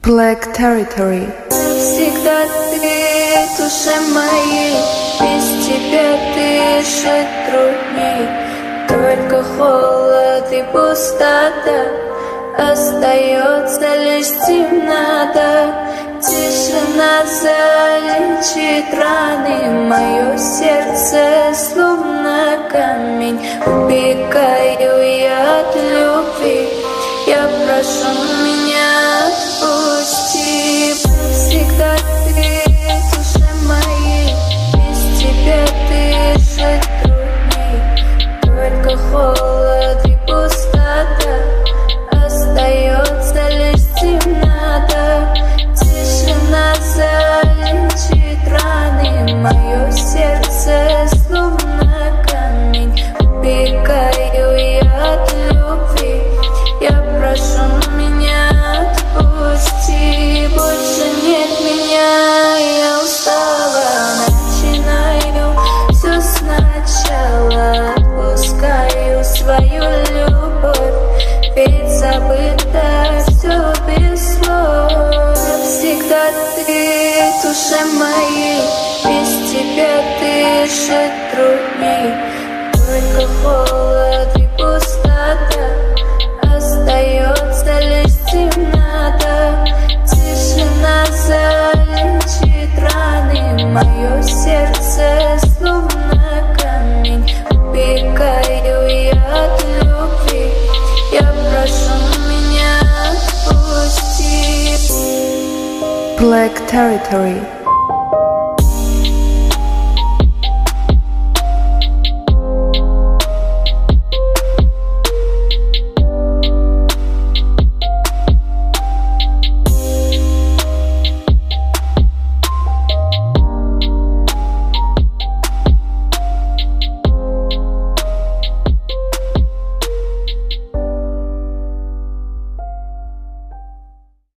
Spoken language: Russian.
Black Territory. Всегда ты в душе моей, без тебя дышать трудней. Только холод и пустота, остается лишь темнота. Тишина залечит раны, мое сердце словно камень. Убегаю я от любви, я прошу меня отпусти. Всегда ты в душе моей, без тебя дышать трудней. Только холод и пустота, остается лишь темнота. Тишина залечит раны, мое сердце словно камень. Убегаю я от любви, я прошу меня отпусти. Больше нет меня, я устала, начинаю все сначала. Отпускаю свою любовь, ведь забыто все без слов. Всегда ты в душе моей, без тебя дышать трудней. Только холод и пустота, остается лишь темнота. Тишина залечит раны, мое сердце словно камень. Убегаю я от любви, я прошу меня отпусти. Black Territory.